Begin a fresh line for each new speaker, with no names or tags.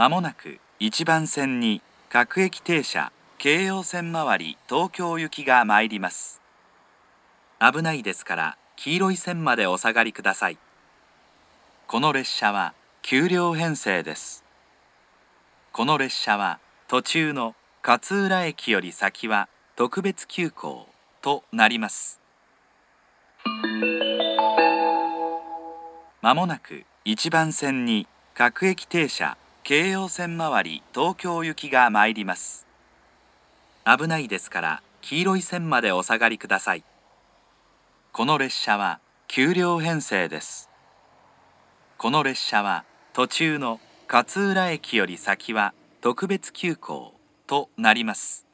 まもなく1番線に各駅停車京葉線周り東京行きが参ります。危ないですから黄色い線までお下がりください。この列車は9両編成です。この列車は途中の勝浦駅より先は特別急行となります。まもなく1番線に各駅停車京葉線周り東京行きが参ります。危ないですから黄色い線までお下がりください。この列車は9両編成です。この列車は途中の勝浦駅より先は特別急行となります。